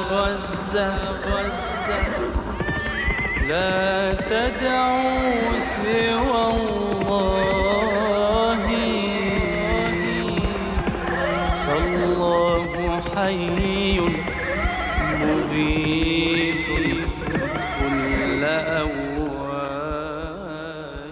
غزة لا تدعوا سوى الله فالله حي مغيث كل أواه.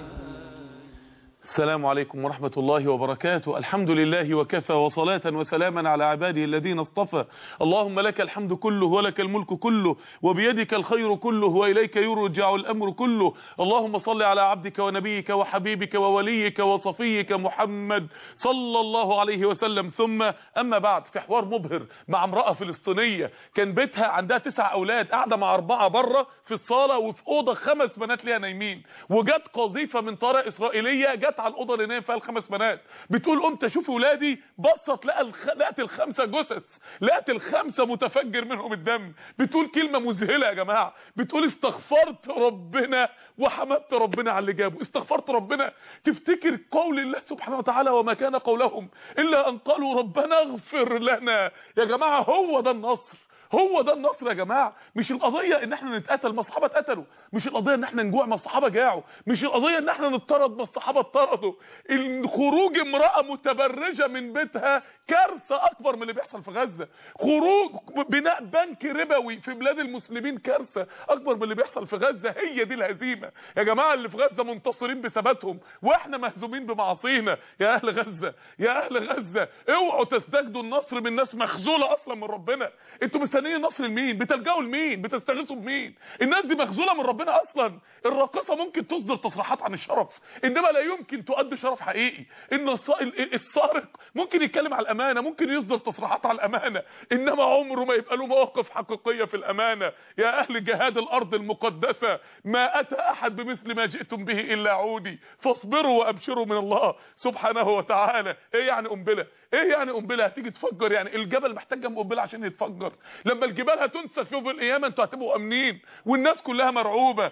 السلام عليكم ورحمة الله وبركاته. الحمد لله وكفى وصلاة وسلاما على عباده الذين اصطفى. اللهم لك الحمد كله ولك الملك كله وبيدك الخير كله وإليك يرجع الأمر كله. اللهم صل على عبدك ونبيك وحبيبك ووليك وصفيك محمد صلى الله عليه وسلم. ثم أما بعد، في حوار مبهر مع امرأة فلسطينية كان بيتها عندها 9 أولاد، قاعدة مع 4 بره في الصالة وفي أوضة 5 بنات ليها نايمين، وجت قذيفة من طائرة إسرائيلية جت على الأوضة اللي نايم فيها ال5 بنات. بتقول قمت أشوف ولادي، بصت لقت ال5 جثث، لقت ال5 متفجر منهم الدم. بتقول كلمة مذهلة يا جماعة، بتقول استغفرت ربنا وحمدت ربنا على اللي جابه. استغفرت ربنا. تفتكر قول الله سبحانه وتعالى وما كان قولهم إلا أن قالوا ربنا اغفر لنا. يا جماعة هو ده النصر، هو ده النصر يا جماعه. مش القضيه ان احنا نتقتل، ما الصحابه اتقتلوا. مش القضيه ان احنا نجوع، ما الصحابه جاعوا. مش القضيه ان احنا نطرد، ما الصحابه اتطردوا. خروج امراه متبرجه من بيتها كارثه اكبر من اللي بيحصل في غزه. خروج بناء بنك ربوي في بلاد المسلمين كارثه اكبر من اللي بيحصل في غزه. هي دي الهزيمه يا جماعه. اللي في غزه منتصرين بثباتهم واحنا مهزومين بمعاصينا. يا اهل غزه، يا اهل غزه، اوعوا تستجدوا النصر من ناس مخذوله اصلا من ربنا. انتوا مستنيين النصر لمين؟ بتلجأوا لمين؟ بتستغيثوا بمين؟ الناس دي مخذوله من ربنا اصلا. الراقصه ممكن تصدر تصريحات عن الشرف، انما لا يمكن تؤدي شرف حقيقي. ان السارق ممكن يتكلم على الامانه، ممكن يصدر تصريحات على الامانه، انما عمره ما يبقى له مواقف حقيقيه في الامانه. يا اهل جهاد الارض المقدسه، ما اتى احد بمثل ما جئتم به الا عودي، فاصبروا وابشروا من الله سبحانه وتعالى. ايه يعني قنبله؟ ايه يعني قنبله هتيجي تفجر؟ يعني الجبل محتاج جنب قنبله عشان يتفجر. لما الجبال هتنسف يوم القيامه انتوا هتبقوا امنين والناس كلها مرعوبه.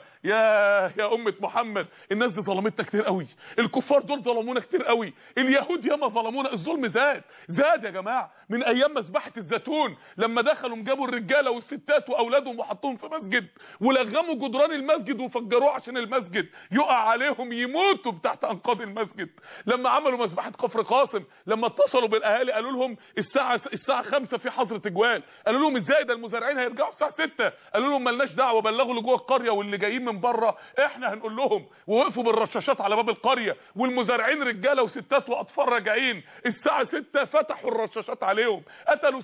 يا امه محمد، الناس دي ظلمتنا كتير قوي. الكفار دول ظلمونا كتير قوي. اليهود ياما ظلمونا. الظلم زاد يا جماعه من ايام مذبحه الزيتون، لما دخلوا جابوا الرجاله والستات واولادهم وحطوهم في مسجد ولغموا جدران المسجد وفجروه عشان المسجد يقع عليهم يموتوا تحت انقاض المسجد. لما عملوا مذبحه كفر قاسم، لما اتصلوا بالاهالي قالوا لهم الساعه 5 في حظر تجوال، قالوا لهم ازاي ده المزارعين هيرجعوا الساعه 6؟ قالوا لهم مالناش دعوه، بلغوا اللي جوه القريه واللي جايين من بره احنا هنقول لهم. ووقفوا بالرشاشات على باب القريه والمزارعين رجاله وستات واطفال راجعين الساعه 6 فتحوا الرشاشات عليهم، قتلوا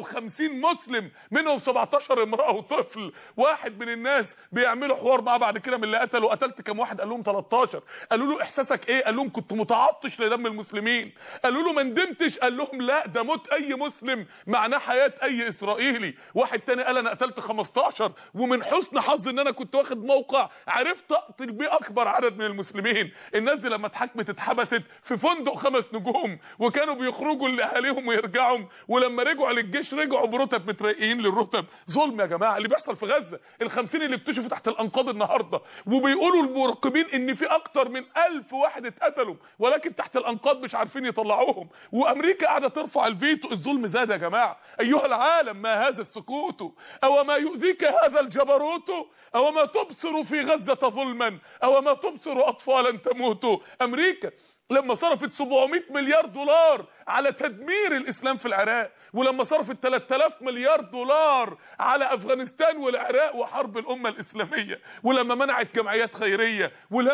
57 مسلم منهم 17 امراه وطفل. واحد من الناس بيعملوا حوار معاه بعد كده من اللي قتلوا، قتلت كام واحد؟ قال لهم 13. قالوا له احساسك ايه؟ قال لهم كنت متعطش لدم المسلمين. قالوا له ما ندمتش؟ قال لهم لا، ده موت اي مسلم معناه حياه اي اسرائيلي. واحد تاني قال انا قتلت 15 ومن حسن حظي ان انا كنت واخد موقع عرفت اقتل بيه اكبر عدد من المسلمين. الناس دي لما اتحكمت اتحبست في فندق 5 نجوم وكانوا بيخرجوا لاهاليهم ويرجعوا، ولما رجعوا للجيش رجعوا برتب مترقيين للرتب. ظلم يا جماعه اللي بيحصل في غزه. ال50 اللي اكتشفوا تحت الانقاض النهارده، وبيقولوا المراقبين ان في اكتر من 1000 واحد اتقتلوا ولكن تحت الانقاض مش عارفين يطلعوهم، وامريكا قاعده ترفع الفيتو. الظلم زاد يا جماعه. ايها العالم ما هذا السكوت؟ او ما يؤذيك هذا الجبروت؟ او ما تبصر في غزه ظلما؟ او ما تبصر اطفالا تموت؟ امريكا لما صرفت 700 مليار دولار على تدمير الاسلام في العراق، ولما صرفت 3000 مليار دولار على افغانستان والعراق وحرب الامه الاسلاميه، ولما منعت جمعيات خيريه،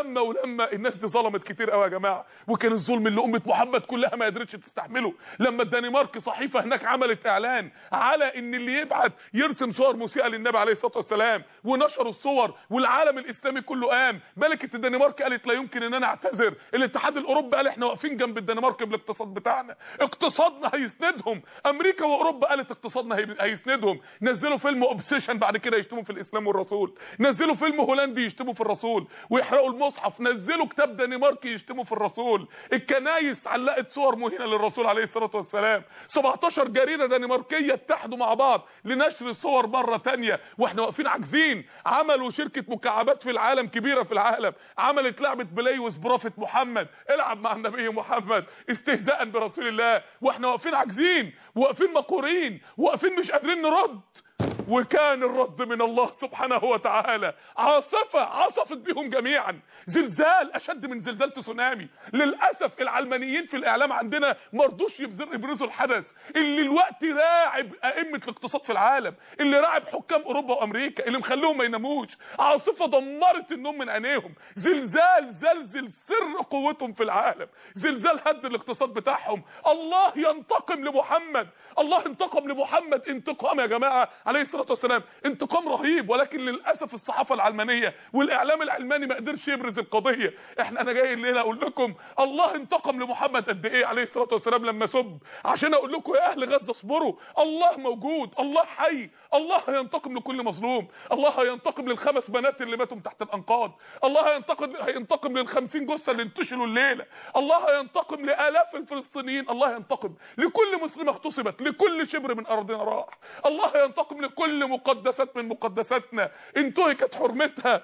ولما الناس دي ظلمت كتير قوي يا جماعه. وكان الظلم اللي امه محمد كلها ما قدرتش تستحمله. لما الدنمارك صحيفه هناك عملت اعلان على ان اللي يبعت يرسم صور مسيئه للنبي عليه الصلاه والسلام، ونشروا الصور والعالم الاسلامي كله قام. ملكه الدنمارك قالت لا يمكن ان انا اعتذر. الاتحاد الاوروبي قال احنا واقفين جنب الدنمارك بالاقتصاد بتاعنا، اقتصادنا هيسندهم. امريكا واوروبا قالت اقتصادنا هيسندهم. نزلوا فيلم اوبسيشن بعد كده يشتموا في الاسلام والرسول، نزلوا فيلم هولندي يشتموا في الرسول ويحرقوا المصحف، نزلوا كتاب دنماركي يشتموا في الرسول، الكنايس علقت صور مهينه للرسول عليه الصلاه والسلام، 17 جريده دنماركيه اتحدوا مع بعض لنشر صور مره ثانيه واحنا واقفين عاجزين. عملوا شركه مكعبات في العالم كبيره في العالم، عملت لعبه بلاي وسبرافت محمد، العب مع النبي محمد استهزاء برسول الله، واحنا واقفين عاجزين، واقفين مقهورين، واقفين مش قادرين نرد. وكان الرد من الله سبحانه وتعالى عاصفة عصفت بهم جميعا، زلزال اشد من زلزال تسونامي. للاسف العلمانيين في الاعلام عندنا مرضوش يبرزوا الحدث اللي الوقت راعب ائمة الاقتصاد في العالم، اللي راعب حكام اوروبا وامريكا، اللي مخليهم ما يناموش. عاصفة دمرت النوم من عينيهم، زلزال زلزل سر قوتهم في العالم، زلزال هد الاقتصاد بتاعهم. الله ينتقم لمحمد، الله انتقم لمحمد انتقام يا جماعه عليه الصلاه والسلام، انتقام رهيب. ولكن للاسف الصحافه العلمانيه والاعلام العلماني ما قدرش يبرز القضيه. انا جاي الليله اقول لكم الله انتقم لمحمد قد ايه عليه الصلاه والسلام لما سب، عشان اقول لكم يا اهل غزه اصبروا، الله موجود، الله حي، الله هينتقم لكل مظلوم، الله هينتقم للخمس بنات اللي ماتوا تحت الانقاض، الله هينتقم لل50 جثه اللي انتشلوا الليله، الله هينتقم لالاف الفلسطينيين، الله هينتقم لكل مسلمه اغتصبت، لكل شبر من ارضنا راح، الله هينتقم لكل مقدسات من مقدساتنا انتهكت حرمتها.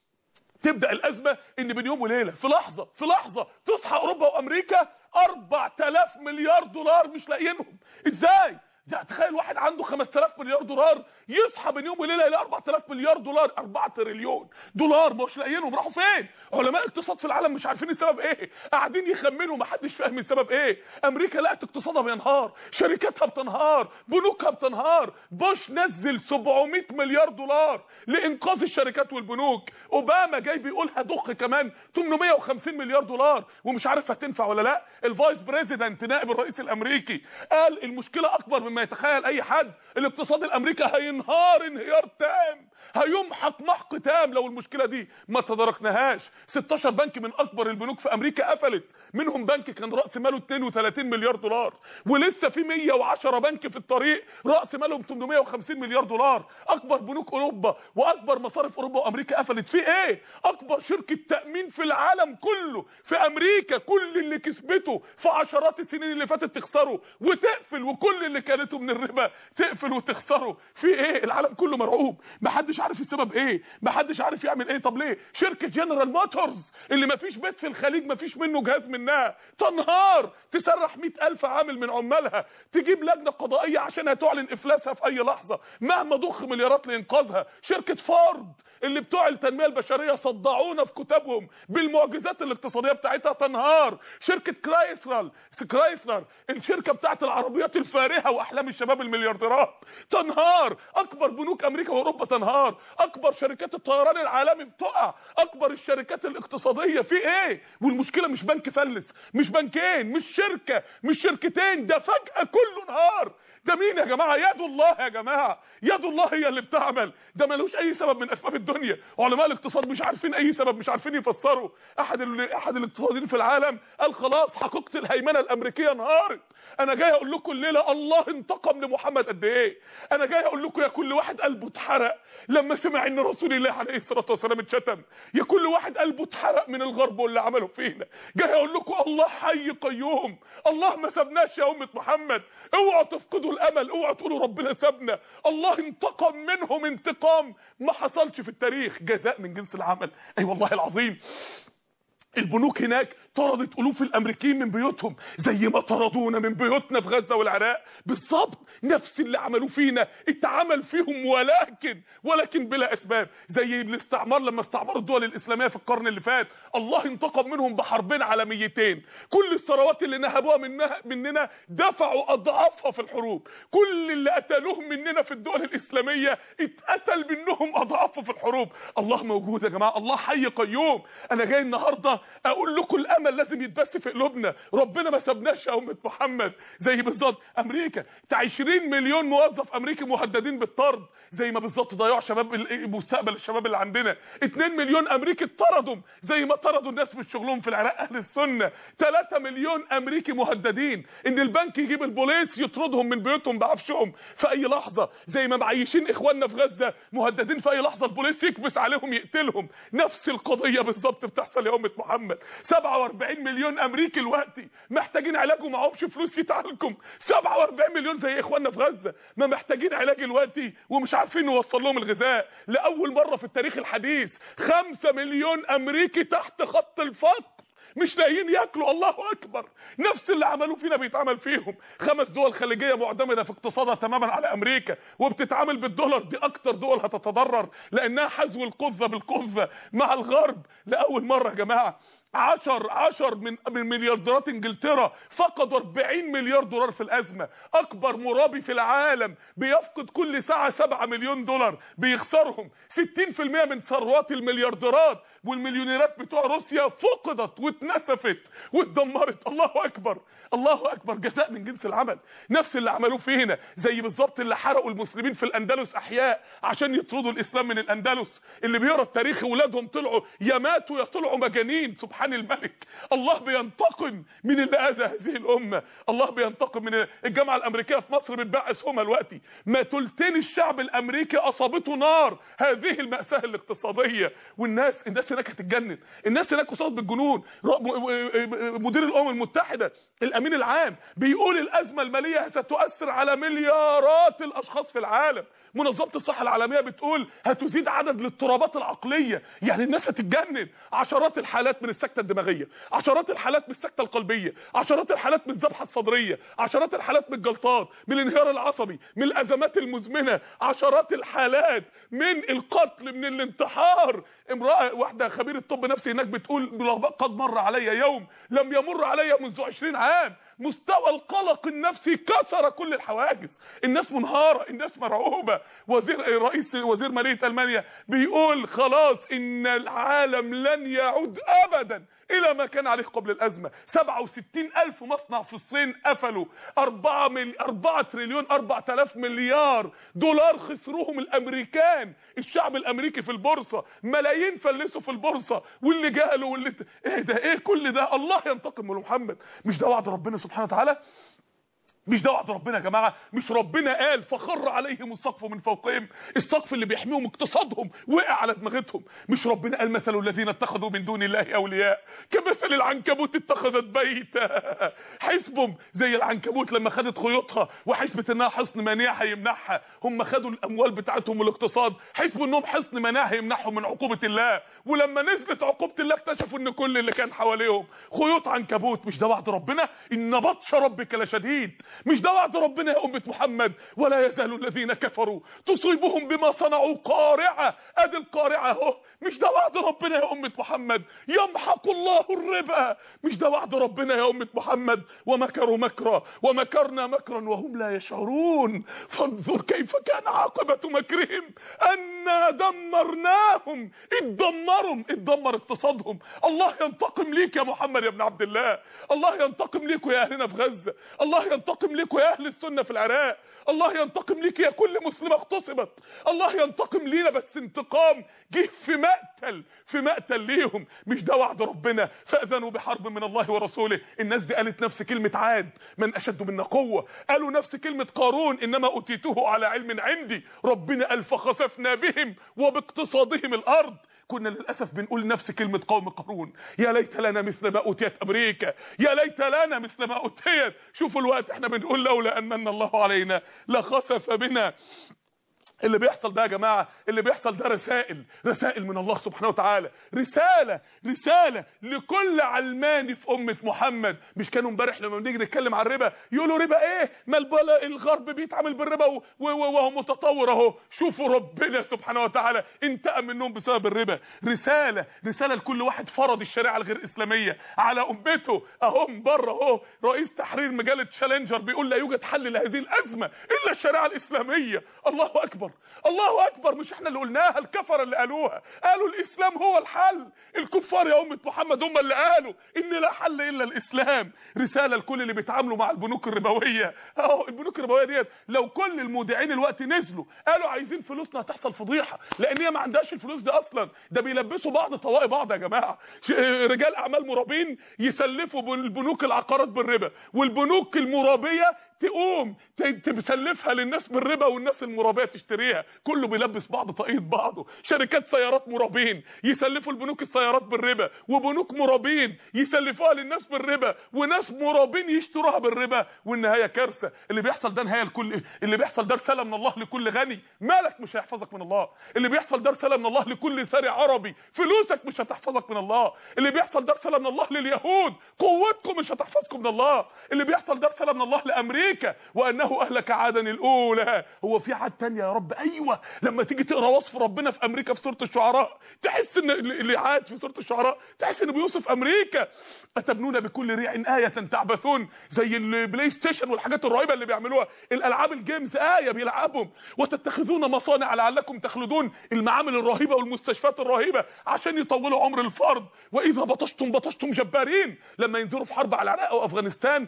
تبدا الازمه ان بين يوم وليله في لحظه تصحى اوروبا وامريكا 4000 مليار دولار مش لاقيينهم. ازاي؟ ده تخيل واحد عنده 5000 مليار دولار يصحى بين يوم وليله يلاقي 4000 مليار دولار، 4 تريليون دولار مش لاقيينهم، راحوا فين؟ علماء الاقتصاد في العالم مش عارفين السبب ايه، قاعدين يخمنوا ما حدش فاهم السبب ايه. امريكا لقت اقتصادها بينهار، شركاتها بتنهار، بنوكها بتنهار، بوش نزل 700 مليار دولار لانقاذ الشركات والبنوك، اوباما جاي بيقول هضخ كمان 850 مليار دولار ومش عارف هتنفع ولا لا. الفايس بريزيدنت نائب الرئيس الامريكي قال المشكله اكبر مما يتخيل اي حد، الاقتصاد الامريكي هينهار انهيار تام، هيمحق محق تام لو المشكله دي ما تداركناهاش. 16 بنك من اكبر البنوك في امريكا قفلت، منهم بنك كان راس ماله 32 مليار دولار، ولسه في 110 بنك في الطريق راس مالهم 850 مليار دولار. اكبر بنوك اوروبا واكبر مصارف اوروبا وامريكا قفلت. في ايه؟ اكبر شركه تامين في العالم كله في امريكا، كل اللي كسبته في عشرات السنين اللي فاتت تخسره وتقفل، وكل اللي كانته من الربا تقفل وتخسره. في ايه؟ العالم كله مرعوب، محدش عارف السبب ايه، محدش عارف يعمل ايه. طب ليه؟ شركه جنرال موتورز اللي مفيش بيت في الخليج مفيش منه جهاز منها تنهار، تسرح 100,000 عامل من عمالها، تجيب لجنه قضائيه عشان تعلن افلاسها في اي لحظه مهما ضخ مليارات لانقاذها. شركه فورد اللي بتوع التنميه البشريه صدعونا في كتابهم بالمعجزات الاقتصاديه بتاعتها تنهار. شركه كرايسلر الشركه بتاعت العربيات الفارهه واحلام الشباب المليارديرات تنهار. اكبر بنوك امريكا واوروبا تنهار، اكبر شركات الطيران العالمي بتقع، اكبر الشركات الاقتصاديه. في ايه؟ والمشكله مش بنك فلس، مش بنكين، مش شركه، مش شركتين، ده فجاه كله انهار. ده مين يا جماعه؟ يد الله يا جماعه، يد الله هي اللي بتعمل، ده ملوش اي سبب من اسباب الدنيا. علماء الاقتصاد مش عارفين اي سبب، مش عارفين يفسروا. احد الاقتصاديين في العالم قال خلاص حقيقه الهيمنه الامريكيه انهارت. انا جاي اقول لكم الليله الله انتقم لمحمد قد ايه. انا جاي اقول لكم يا كل واحد قلبه اتحرق لما سمع ان رسول الله عليه الصلاه والسلام اتشتم، يا كل واحد قلبه اتحرق من الغرب واللي عمله فينا. جاي اقول لكم الله حي قيوم، الله ما سابناش يا امه محمد. اوعوا تفقدوا الامل، اوعوا تقولوا ربنا سابنا. الله انتقم منهم انتقام ما حصلش في التاريخ، جزاء من جنس العمل. اي والله العظيم. البنوك هناك طردت الوف الامريكيين من بيوتهم زي ما طردونا من بيوتنا في غزه والعراق بالظبط. نفس اللي عملوه فينا اتعمل فيهم، ولكن بلا اسباب. زي الاستعمار لما استعمروا الدول الاسلاميه في القرن اللي فات، الله انتقم منهم بحربين عالميتين. كل الثروات اللي نهبوها مننا دفعوا اضعافها في الحروب. كل اللي قتلوهم مننا في الدول الاسلاميه اتقتل منهم اضعافه في الحروب. الله موجود يا جماعه، الله حي قيوم. انا جاي النهارده اقول لكم الامل لازم يتبث في قلوبنا، ربنا ما سابناش يا امه محمد. زي بالظبط امريكا 20 مليون موظف امريكي مهددين بالطرد، زي ما بالظبط ضيعوا شباب مستقبل الشباب اللي عندنا. 2 مليون امريكي اتطردوا زي ما طردوا الناس من شغلهم في العراق اهل السنه. 3 مليون امريكي مهددين ان البنك يجيب البوليس يطردهم من بيوتهم بعفشهم في اي لحظه، زي ما معيشين اخواننا في غزه مهددين في اي لحظه البوليس يكبس عليهم يقتلهم. نفس القضيه بالظبط بتحصل يا امه محمد. 47 مليون امريكي دلوقتي محتاجين علاج ومعهمش فلوس يتعالجوا. 47 مليون زي اخواننا في غزه ما محتاجين علاج دلوقتي ومش عارفين نوصل لهم الغذاء. لاول مره في التاريخ الحديث 5 مليون امريكي تحت خط الفقر. مش لاقيين ياكلوا. الله اكبر. نفس اللي عملوه فينا بيتعمل فيهم. 5 دول خليجيه معتمده في اقتصادها تماما على امريكا وبتتعامل بالدولار، دي اكتر دول هتتضرر لانها حذو القذة بالقذة مع الغرب. لاول مره يا جماعه 10 من مليارديرات انجلترا فقدوا 40 مليار دولار في الازمه. اكبر مرابي في العالم بيفقد كل ساعه 7 مليون دولار بيخسرهم. 60% من ثروات المليارديرات والمليونيرات بتوع روسيا فقدت واتنسفت واتدمرت. الله اكبر. الله اكبر. جزاء من جنس العمل. نفس اللي عملوه فينا، زي بالظبط اللي حرقوا المسلمين في الاندلس احياء عشان يطردوا الاسلام من الاندلس. اللي بيقرا التاريخ ولادهم طلعوا يا ماتوا يا طلعوا مجانين. سبحان الملك. الله بينتقم من اللي اذى هذه الامه. الله بينتقم من الجامعه الامريكيه في مصر بتبيع اسهمها دلوقتي. ما ثلثين الشعب الامريكي اصابته نار هذه المأساة الاقتصاديه. والناس هناك هتتجنن. الناس هناك وصلت بالجنون. مدير الامم المتحده الامين العام بيقول الازمه الماليه ستؤثر على مليارات الاشخاص في العالم. منظمه الصحه العالميه بتقول هتزيد عدد الاضطرابات العقليه. يعني الناس هتتجنن. عشرات الحالات من السكته الدماغيه، عشرات الحالات من السكته القلبيه، عشرات الحالات من الذبحه الصدريه، عشرات الحالات من الجلطات، من الانهيار العصبي، من الازمات المزمنه، عشرات الحالات من القتل، من الانتحار. امراه واحده خبيره طب نفسي هناك بتقول قد مر علي يوم لم يمر علي منذ 20 عام. مستوى القلق النفسي كسر كل الحواجز. الناس منهاره، الناس مرعوبه. وزير ماليه المانيا بيقول خلاص ان العالم لن يعود ابدا الى ما كان عليه قبل الازمه. 67,000 مصنع في الصين قفلوا. 4 تريليون 4000 مليار دولار خسروهم الامريكان. الشعب الامريكي في البورصه ملايين فلسوا في البورصه. واللي جاله واللي ايه ده؟ ايه كل ده؟ الله ينتقم من محمد. مش ده وعد ربنا سبحانه وتعالى؟ مش ده وعد ربنا يا جماعه؟ مش ربنا قال فخر عليهم السقف من فوقهم؟ السقف اللي بيحميهم اقتصادهم وقع على دماغتهم. مش ربنا قال مثل الذين اتخذوا من دون الله اولياء كمثل العنكبوت اتخذت بيتا. حسبهم زي العنكبوت لما خدت خيوطها وحسبت انها حصن مناع هيمنعها. هم خدوا الاموال بتاعتهم والاقتصاد، حسبوا انهم حصن مناع هيمنعهم من عقوبه الله. ولما نزلت عقوبه الله اكتشفوا ان كل اللي كان حواليهم خيوط عنكبوت. مش ده وعد ربنا؟ ان بطش ربك لشديد. مش ده وعد ربنا يا أمة محمد؟ ولا يزال الذين كفروا تصيبهم بما صنعوا قارعة. ادي القارعة اهو. مش ده وعد ربنا يا أمة محمد؟ يمحق الله الربا. مش ده وعد ربنا يا أمة محمد؟ ومكروا مكرا ومكرنا مكرا وهم لا يشعرون. فانظر كيف كان عاقبة مكرهم أنا دمرناهم. اتدمر اقتصادهم. الله ينتقم ليك يا محمد يا ابن عبد الله. الله ينتقم ليكوا يا اهلنا في غزة. الله ينتقم ليكوا يا اهل السنة في العراق. الله ينتقم ليك يا كل مسلمة اغتصبت. الله ينتقم لينا، بس انتقام جه في مقتل ليهم. مش ده وعد ربنا؟ فأذنوا بحرب من الله ورسوله. الناس دي قالت نفس كلمة عاد من أشد منا قوة. قالوا نفس كلمة قارون إنما أوتيته على علم عندي. ربنا قال فخسفنا بهم وباقتصادهم الأرض. كنا للأسف بنقول نفس كلمة قوم قارون. يا ليت لنا مثل ما أوتيت أمريكا، يا ليت لنا مثل ما أوتيت. شوفوا الوقت احنا بنقول لولا أن من الله علينا لخسف بنا. اللي بيحصل ده يا جماعه، اللي بيحصل ده رسائل من الله سبحانه وتعالى. رساله لكل علماني في امه محمد. مش كانوا امبارح لما بنيجي نتكلم عن الربا يقولوا ربا ايه؟ ما الغرب بيتعامل بالربا وهو متطور اهو. شوفوا ربنا سبحانه وتعالى انتقم منهم بسبب الربا. رساله لكل واحد فرض الشريعه الغير اسلاميه على امته. اهو بره اهو رئيس تحرير مجله تشالنجر بيقول لا يوجد حل لهذه الازمه الا الشريعه الاسلاميه. الله اكبر. الله اكبر. مش احنا اللي قلناها، الكفر اللي قالوها. قالوا الاسلام هو الحل. الكفار يا امه محمد هم اللي قالوا ان لا حل الا الاسلام. رساله لكل اللي بيتعاملوا مع البنوك الربويه. اهو البنوك الربويه ديت لو كل المودعين الوقت نزلوا قالوا عايزين فلوسنا هتحصل فضيحه، لان هي ما عندهاش الفلوس دي اصلا. ده بيلبسوا بعض طواقي بعض يا جماعه. رجال اعمال مرابين يسلفوا البنوك العقارات بالربا، والبنوك المرابيه تقوم تسلفها للناس بالربا والناس المرابيه تشتريها. كله بيلبس بعض طاقية بعضه. شركات سيارات مرابين يسلفوا البنوك السيارات بالربا، وبنوك مرابين يسلفوها للناس بالربا، وناس مرابين يشتروها بالربا، والنهايه كارثه. اللي بيحصل ده نهايه لكل، اللي بيحصل ده رساله من الله لكل غني مالك مش هيحفظك من الله. اللي بيحصل ده رساله من الله لكل ثري عربي فلوسك مش هتحفظك من الله. اللي بيحصل ده رساله من الله لليهود قوتكم مش هتحفظكم من الله. اللي بيحصل ده رساله من الله لامريكا وانه اهلك عادا الاولى. هو في عاد تانية يا رب؟ ايوه. لما تيجي تقرا وصف ربنا في امريكا في سوره الشعراء تحس ان اللي عاد في سوره الشعراء تحس انه بيوصف امريكا. اتبنون بكل ريع آية تعبثون، زي البلاي ستيشن والحاجات الرهيبه اللي بيعملوها، الالعاب الجيمز آية بيلعبهم. وتتخذون مصانع لعلكم تخلدون، المعامل الرهيبه والمستشفيات الرهيبه عشان يطولوا عمر الفرد. واذا بطشتم بطشتم جبارين، لما ينزلوا في حرب على العراق او افغانستان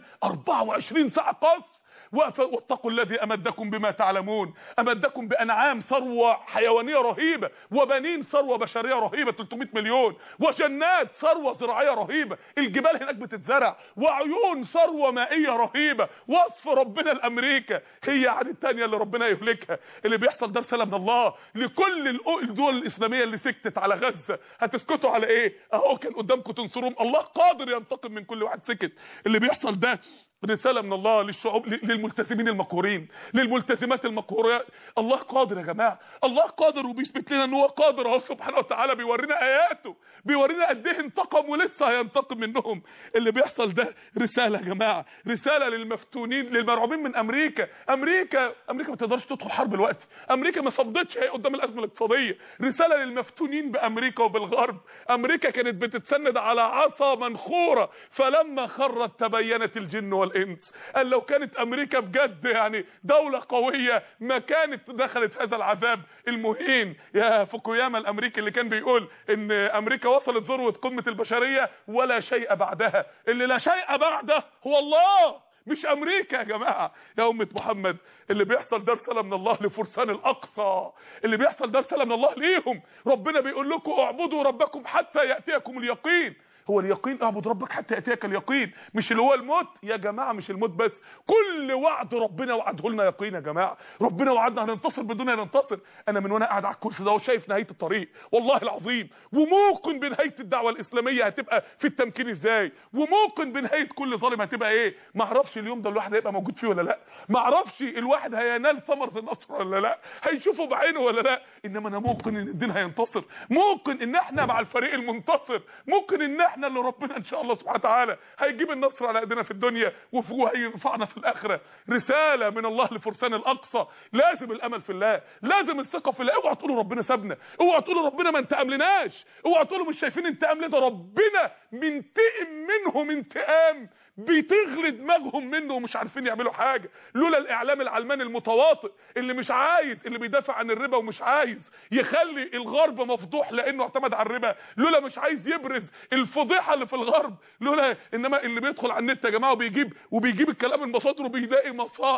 24 ساعه قصف. واتقوا الذي امدكم بما تعلمون، امدكم بانعام ثروه حيوانيه رهيبه، وبنين ثروه بشريه رهيبه 300 مليون، وجنات ثروه زراعيه رهيبه، الجبال هناك بتتزرع، وعيون ثروه مائيه رهيبه. وصف ربنا لامريكا هي عن الثانيه اللي ربنا يهلكها. اللي بيحصل ده رساله من الله لكل الدول الاسلاميه اللي سكتت على غزه. هتسكتوا على ايه؟ اهو كان قدامكم تنصروهم، الله قادر ينتقم من كل واحد سكت. اللي بيحصل ده رسالة من الله للشعوب، للملتزمين المقهورين، للملتزمات المقهورات. الله قادر يا جماعة، الله قادر وبيثبت لنا ان هو قادر اهو سبحانه وتعالى، بيورينا اياته، بيورينا قد ايه انتقم ولسه هينتقم منهم. اللي بيحصل ده رسالة يا جماعة، رسالة للمفتونين للمرعوبين من امريكا. امريكا ما تقدرش تدخل حرب دلوقتي، امريكا ما صمدتش هي قدام الازمة الاقتصادية. رسالة للمفتونين بامريكا وبالغرب. امريكا كانت بتتسند على عصا منخورة، فلما خرت تبينت الجن والانس. قال لو كانت امريكا بجد يعني دولة قوية ما كانت دخلت هذا العذاب المهين. يا فوكوياما الامريكي اللي كان بيقول ان امريكا وصلت ذروة قمة البشرية ولا شيء بعدها. اللي لا شيء بعده هو الله مش امريكا يا جماعه. يا امه محمد اللي بيحصل ده رساله من الله لفرسان الاقصى، اللي بيحصل ده رساله من الله ليهم. ربنا بيقول لكم اعبدوا ربكم حتى ياتيكم اليقين. هو اليقين اعبد ربك حتى ياتيك اليقين، مش اللي هو الموت يا جماعه، مش الموت بس، كل وعد ربنا وعده لنا يقين يا جماعه. ربنا وعدنا هننتصر بدون ان ننتصر. انا من وانا قاعد على الكرسي ده وشايف نهايه الطريق والله العظيم، وموقن بنهايه الدعوه الاسلاميه هتبقى في التمكين ازاي، وموقن بنهايه كل ظالم هتبقى ايه. ما اعرفش اليوم ده الواحد هيبقى موجود فيه ولا لا، ما اعرفش الواحد هينال ثمره النصر ولا لا، هيشوفه بعينه ولا لا، انما انا موقن ان الدين هينتصر، موقن ان احنا مع الفريق المنتصر، موقن ان احنا اللي ربنا ان شاء الله سبحانه وتعالى هيجيب النصر على ايدينا في الدنيا وهيرفعنا في الاخره. رساله من الله لفرسان الاقصى. لازم الامل في الله، لازم الثقه في الله. اوعوا تقولوا ربنا سابنا، اوعوا تقولوا ربنا ما انتقم لناش، اوعوا تقولوا مش شايفين انتقام ليه، ده ربنا منتقم منهم انتقام بتغلي دماغهم منه ومش عارفين يعملوا حاجه. لولا الاعلام العلماني المتواطئ اللي مش عايز، اللي بيدافع عن الربا ومش عايز يخلي الغرب مفضوح لانه اعتمد على الربا، لولا مش عايز يبرز الفضيحه اللي في الغرب، لولا انما اللي بيدخل على النت يا جماعه وبيجيب الكلام من مصادره بيلاقي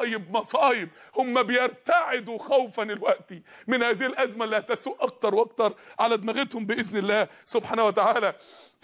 مصايب. هم بيرتعدوا خوفا الوقت من هذه الازمه اللي هتسوء اكتر واكتر على دماغتهم باذن الله سبحانه وتعالى.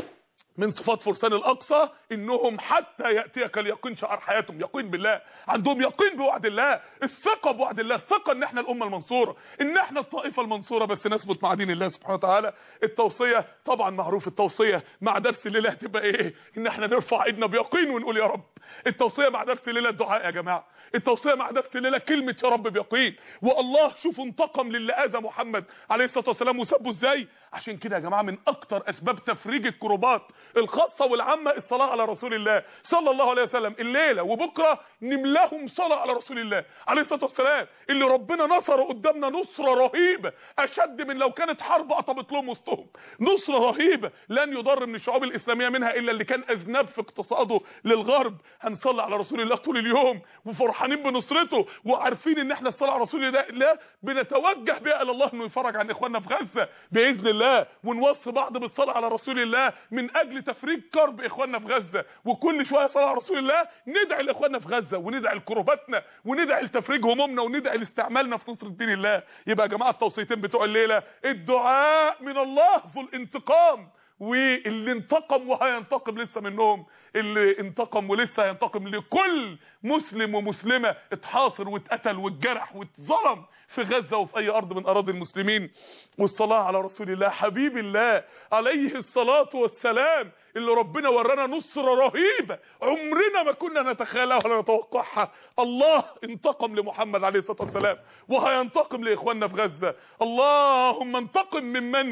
من صفات فرسان الاقصى انهم حتى ياتيك اليقين، شعار حياتهم يقين بالله، عندهم يقين بوعد الله، الثقه بوعد الله، الثقه ان احنا الامه المنصوره، ان احنا الطائفه المنصوره، بس نثبت مع دين الله سبحانه وتعالى. التوصيه طبعا معروف، التوصيه مع درس الليله هتبقى ايه؟ ان احنا نرفع ايدنا بيقين ونقول يا رب. التوصيه مع درس الليله الدعاء يا جماعه، التوصيه مع درس الليله كلمه يا رب بيقين. والله شوفوا انتقم للي اذى محمد عليه الصلاه والسلام وسبه ازاي. عشان كده يا جماعه من اكتر اسباب تفريج الكروبات الخاصه والعامه الصلاه على رسول الله صلى الله عليه وسلم. الليله وبكره نملاهم صلاه على رسول الله عليه الصلاه والسلام، اللي ربنا نصره قدامنا نصره رهيبه، اشد من لو كانت حرب قطبت لهم وسطهم، نصره رهيبه لن يضر من الشعوب الاسلاميه منها الا اللي كان اذنب في اقتصاده للغرب. هنصلي على رسول الله طول اليوم وفرحانين بنصرته وعارفين ان احنا الصلاه على رسول الله بنتوجه بها الى الله انه يفرج عن اخواننا في غزه باذن الله، ونوصي بعض بالصلاه على رسول الله من اجل تفريج كرب اخواننا في غزه. وكل شويه صلاه على رسول الله ندعي لاخواننا في غزه، وندعي لكرباتنا، وندعي لتفريج همومنا، وندعي لاستعمالنا في نصره دين الله. يبقى يا جماعه التوصيتين بتوع الليله: الدعاء من الله ذو الانتقام، واللي انتقم وهينتقم لسه منهم، اللي انتقم ولسه هينتقم لكل مسلم ومسلمة اتحاصر واتقتل واتجرح واتظلم في غزة وفي اي ارض من اراضي المسلمين. والصلاة على رسول الله حبيب الله عليه الصلاة والسلام، اللي ربنا ورانا نصرة رهيبة عمرنا ما كنا نتخيلها ولا نتوقعها. الله انتقم لمحمد عليه الصلاة والسلام وهينتقم لاخواننا في غزة. اللهم انتقم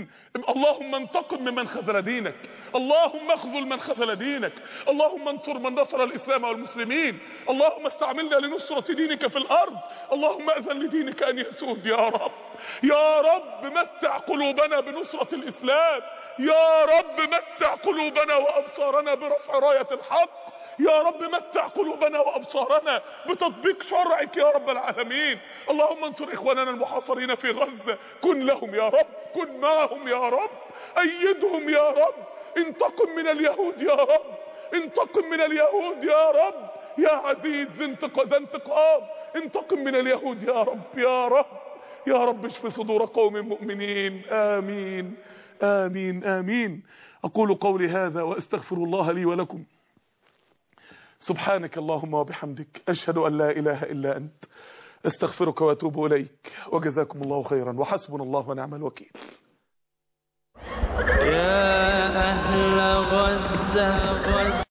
ممن خذل دينك، اللهم اخذل من خذل دينك، اللهم انصر من نصر الاسلام والمسلمين، اللهم استعملنا لنصرة دينك في الارض، اللهم اذن لدينك ان يسود يا رب. يا رب متع قلوبنا بنصرة الاسلام، يا رب متع قلوبنا وابصارنا برفع راية الحق، يا رب متع قلوبنا وابصارنا بتطبيق شرعك يا رب العالمين. اللهم انصر اخواننا المحاصرين في غزة، كن لهم يا رب، كن معهم يا رب، ايدهم يا رب، انتقم من اليهود يا رب، انتقم من اليهود يا رب، يا عزيز ذا انتقام، انتقم من اليهود يا رب، يا رب يا رب اشف صدور قوم مؤمنين. آمين آمين آمين. أقول قولي هذا وأستغفر الله لي ولكم. سبحانك اللهم وبحمدك، أشهد أن لا إله إلا أنت، أستغفرك وأتوب إليك، وجزاكم الله خيرا، وحسبنا الله ونعم الوكيل. يا أهل غزة